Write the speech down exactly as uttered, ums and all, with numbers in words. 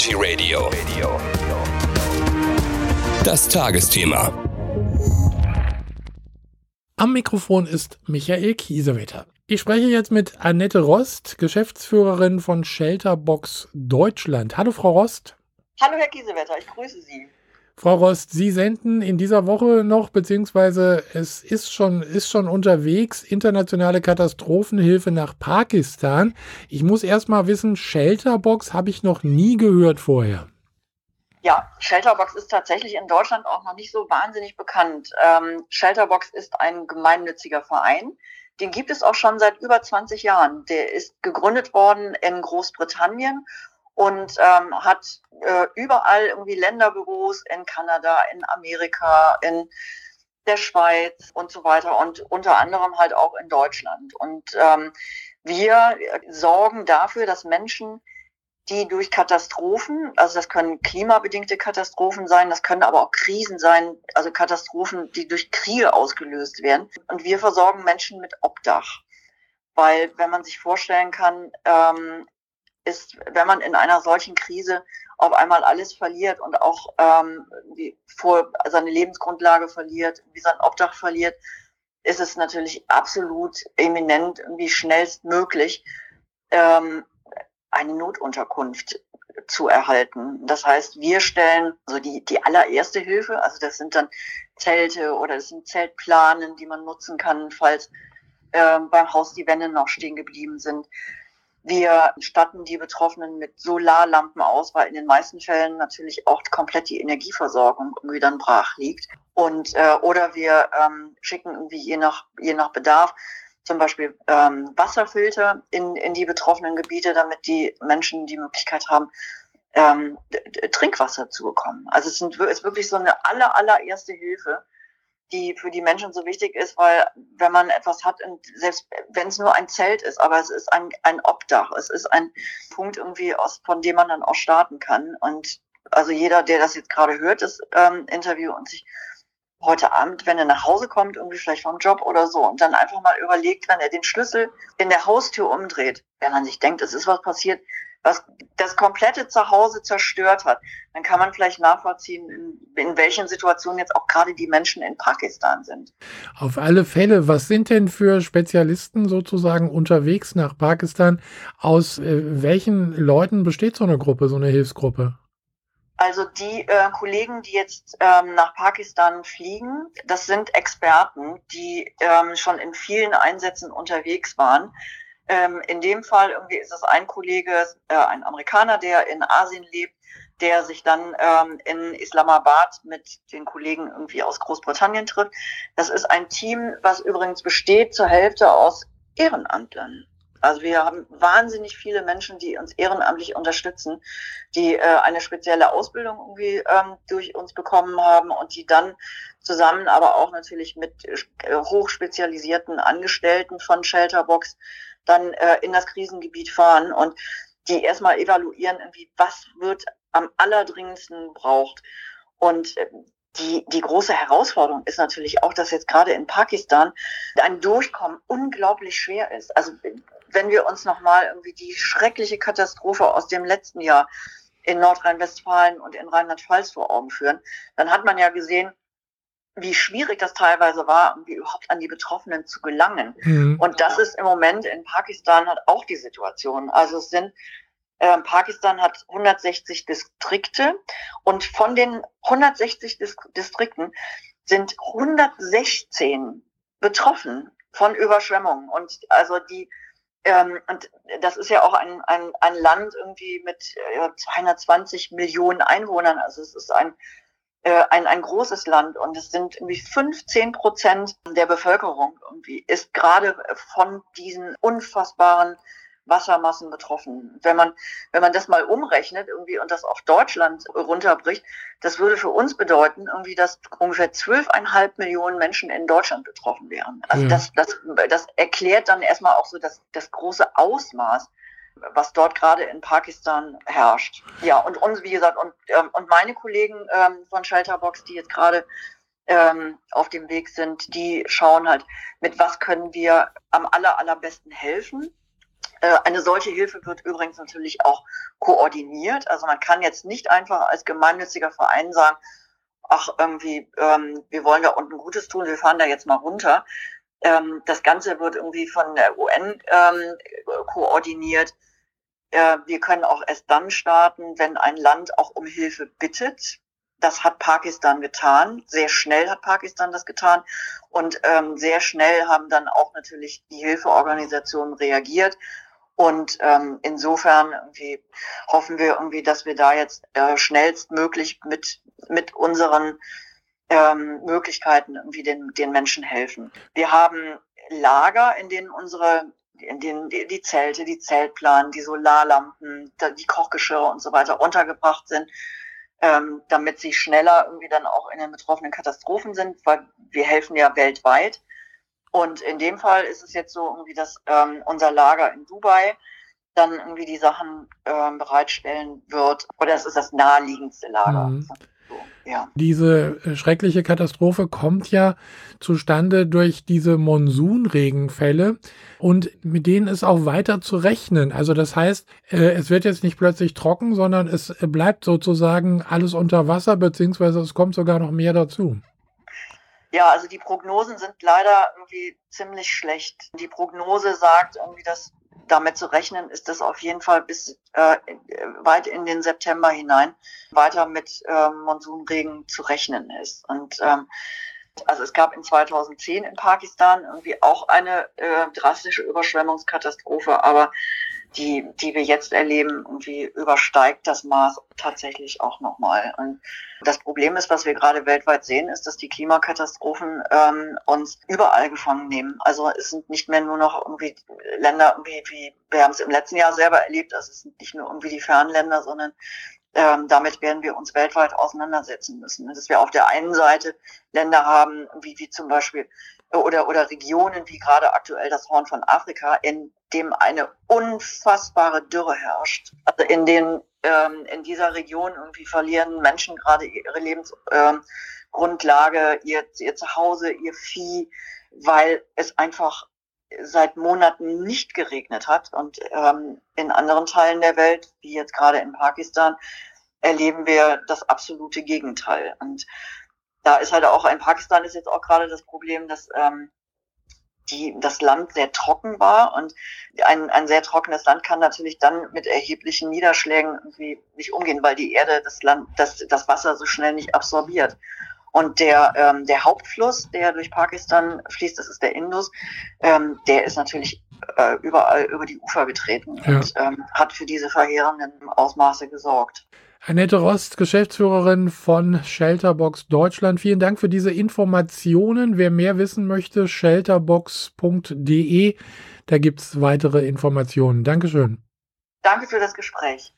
Community Radio. Das Tagesthema. Am Mikrofon ist Michael Kiesewetter. Ich spreche jetzt mit Annette Rost, Geschäftsführerin von Shelterbox Deutschland. Hallo Frau Rost. Hallo Herr Kiesewetter, ich grüße Sie. Frau Rost, Sie senden in dieser Woche noch, beziehungsweise es ist schon, ist schon unterwegs, internationale Katastrophenhilfe nach Pakistan. Ich muss erst mal wissen, Shelterbox habe ich noch nie gehört vorher. Ja, Shelterbox ist tatsächlich in Deutschland auch noch nicht so wahnsinnig bekannt. Ähm, Shelterbox ist ein gemeinnütziger Verein. Den gibt es auch schon seit über zwanzig Jahren. Der ist gegründet worden in Großbritannien und ähm, hat äh, überall irgendwie Länderbüros in Kanada, in Amerika, in der Schweiz und so weiter und unter anderem halt auch in Deutschland. Und ähm, wir sorgen dafür, dass Menschen, die durch Katastrophen, also das können klimabedingte Katastrophen sein, das können aber auch Krisen sein, also Katastrophen, die durch Kriege ausgelöst werden. Und wir versorgen Menschen mit Obdach. Weil, wenn man sich vorstellen kann, ähm, ist, wenn man in einer solchen Krise auf einmal alles verliert und auch ähm, wie vor, seine Lebensgrundlage verliert, wie sein Obdach verliert, ist es natürlich absolut eminent, irgendwie schnellstmöglich ähm, eine Notunterkunft zu erhalten. Das heißt, wir stellen so die, die allererste Hilfe, also das sind dann Zelte oder das sind Zeltplanen, die man nutzen kann, falls äh, beim Haus die Wände noch stehen geblieben sind. Wir statten die Betroffenen mit Solarlampen aus, weil in den meisten Fällen natürlich auch komplett die Energieversorgung irgendwie dann brach liegt. Und äh, oder wir ähm, schicken irgendwie je nach je nach Bedarf zum Beispiel ähm, Wasserfilter in, in die betroffenen Gebiete, damit die Menschen die Möglichkeit haben, ähm, d- Trinkwasser zu bekommen. Also es sind, ist wirklich so eine aller, allererste Hilfe, die für die Menschen so wichtig ist, weil wenn man etwas hat, und selbst wenn es nur ein Zelt ist, aber es ist ein, ein Obdach, es ist ein Punkt irgendwie, aus, von dem man dann auch starten kann. Und also jeder, der das jetzt gerade hört, das ähm, Interview und sich heute Abend, wenn er nach Hause kommt, irgendwie vielleicht vom Job oder so, und dann einfach mal überlegt, wenn er den Schlüssel in der Haustür umdreht, wenn man sich denkt, es ist was passiert, was das komplette Zuhause zerstört hat, dann kann man vielleicht nachvollziehen, in, in welchen Situationen jetzt auch gerade die Menschen in Pakistan sind. Auf alle Fälle, was sind denn für Spezialisten sozusagen unterwegs nach Pakistan? Aus äh, welchen Leuten besteht so eine Gruppe, so eine Hilfsgruppe? Also die äh, Kollegen, die jetzt ähm, nach Pakistan fliegen, das sind Experten, die ähm, schon in vielen Einsätzen unterwegs waren. Ähm, in dem Fall irgendwie ist es ein Kollege, äh, ein Amerikaner, der in Asien lebt, der sich dann ähm, in Islamabad mit den Kollegen irgendwie aus Großbritannien trifft. Das ist ein Team, was übrigens besteht zur Hälfte aus Ehrenamtlern. Also wir haben wahnsinnig viele Menschen, die uns ehrenamtlich unterstützen, die äh, eine spezielle Ausbildung irgendwie ähm, durch uns bekommen haben und die dann zusammen aber auch natürlich mit äh, hochspezialisierten Angestellten von Shelterbox dann äh, in das Krisengebiet fahren und die erstmal evaluieren, irgendwie, was wird am allerdringendsten gebraucht. Und äh, Die, die große Herausforderung ist natürlich auch, dass jetzt gerade in Pakistan ein Durchkommen unglaublich schwer ist. Also wenn wir uns nochmal irgendwie die schreckliche Katastrophe aus dem letzten Jahr in Nordrhein-Westfalen und in Rheinland-Pfalz vor Augen führen, dann hat man ja gesehen, wie schwierig das teilweise war, irgendwie überhaupt an die Betroffenen zu gelangen. Mhm. Und das ist im Moment in Pakistan halt auch die Situation. Also es sind Ähm, Pakistan hat hundertsechzig Distrikte und von den hundertsechzig Dis- Distrikten sind hundertsechzehn betroffen von Überschwemmungen. Und also die, ähm, und das ist ja auch ein, ein, ein Land irgendwie mit äh, zweihundertzwanzig Millionen Einwohnern. Also es ist ein, äh, ein, ein großes Land und es sind irgendwie fünfzehn Prozent der Bevölkerung irgendwie ist gerade von diesen unfassbaren Wassermassen betroffen. Wenn man, wenn man das mal umrechnet irgendwie und das auf Deutschland runterbricht, das würde für uns bedeuten, irgendwie, dass ungefähr zwölfeinhalb Millionen Menschen in Deutschland betroffen wären. Also ja. das, das, das erklärt dann erstmal auch so das, das große Ausmaß, was dort gerade in Pakistan herrscht. Ja, und uns, wie gesagt, und, ähm, und meine Kollegen ähm, von Shelterbox, die jetzt gerade ähm, auf dem Weg sind, die schauen halt, mit was können wir am aller, allerbesten helfen. Äh, eine solche Hilfe wird übrigens natürlich auch koordiniert. Also man kann jetzt nicht einfach als gemeinnütziger Verein sagen, ach, irgendwie, ähm, wir wollen da unten Gutes tun, wir fahren da jetzt mal runter. Ähm, das Ganze wird irgendwie von der U N ähm, koordiniert. Äh, wir können auch erst dann starten, wenn ein Land auch um Hilfe bittet. Das hat Pakistan getan. Sehr schnell hat Pakistan das getan. Und ähm, sehr schnell haben dann auch natürlich die Hilfeorganisationen reagiert. Und ähm, insofern irgendwie hoffen wir irgendwie, dass wir da jetzt äh, schnellstmöglich mit mit unseren ähm, Möglichkeiten irgendwie den den Menschen helfen. Wir haben Lager, in denen unsere in denen die, die Zelte, die Zeltplanen, die Solarlampen, die Kochgeschirre und so weiter untergebracht sind, ähm, damit sie schneller irgendwie dann auch in den betroffenen Katastrophen sind, weil wir helfen ja weltweit. Und in dem Fall ist es jetzt so irgendwie, dass ähm, unser Lager in Dubai dann irgendwie die Sachen ähm, bereitstellen wird. Oder es ist das naheliegendste Lager. Mhm. So, ja. Diese äh, schreckliche Katastrophe kommt ja zustande durch diese Monsunregenfälle und mit denen ist auch weiter zu rechnen. Also das heißt, äh, es wird jetzt nicht plötzlich trocken, sondern es äh, bleibt sozusagen alles unter Wasser, beziehungsweise es kommt sogar noch mehr dazu. Ja, also die Prognosen sind leider irgendwie ziemlich schlecht. Die Prognose sagt irgendwie, dass damit zu rechnen ist, dass auf jeden Fall bis äh, weit in den September hinein weiter mit äh, Monsunregen zu rechnen ist. Und ähm, also es gab in zweitausendzehn in Pakistan irgendwie auch eine äh, drastische Überschwemmungskatastrophe, aber die, die wir jetzt erleben, irgendwie übersteigt das Maß tatsächlich auch nochmal. Und das Problem ist, was wir gerade weltweit sehen, ist, dass die Klimakatastrophen ähm, uns überall gefangen nehmen. Also es sind nicht mehr nur noch irgendwie Länder, irgendwie wie wir haben es im letzten Jahr selber erlebt, also es sind nicht nur irgendwie die fernen Länder, sondern ähm, damit werden wir uns weltweit auseinandersetzen müssen. Dass wir auf der einen Seite Länder haben, wie, wie zum Beispiel oder, oder Regionen wie gerade aktuell das Horn von Afrika, in dem eine unfassbare Dürre herrscht. Also in den ähm, in dieser Region irgendwie verlieren Menschen gerade ihre Lebensgrundlage, ähm, ihr, ihr Zuhause, ihr Vieh, weil es einfach seit Monaten nicht geregnet hat. Und ähm, in anderen Teilen der Welt, wie jetzt gerade in Pakistan, erleben wir das absolute Gegenteil. Und da ist halt auch, in Pakistan ist jetzt auch gerade das Problem, dass ähm, die, das Land sehr trocken war und ein, ein sehr trockenes Land kann natürlich dann mit erheblichen Niederschlägen irgendwie nicht umgehen, weil die Erde das Land, das, das Wasser so schnell nicht absorbiert. Und der, ähm, der Hauptfluss, der durch Pakistan fließt, das ist der Indus, ähm, der ist natürlich äh, überall über die Ufer getreten ja. und ähm, hat für diese verheerenden Ausmaße gesorgt. Annette Rost, Geschäftsführerin von Shelterbox Deutschland. Vielen Dank für diese Informationen. Wer mehr wissen möchte, shelterbox punkt de. Da gibt es weitere Informationen. Dankeschön. Danke für das Gespräch.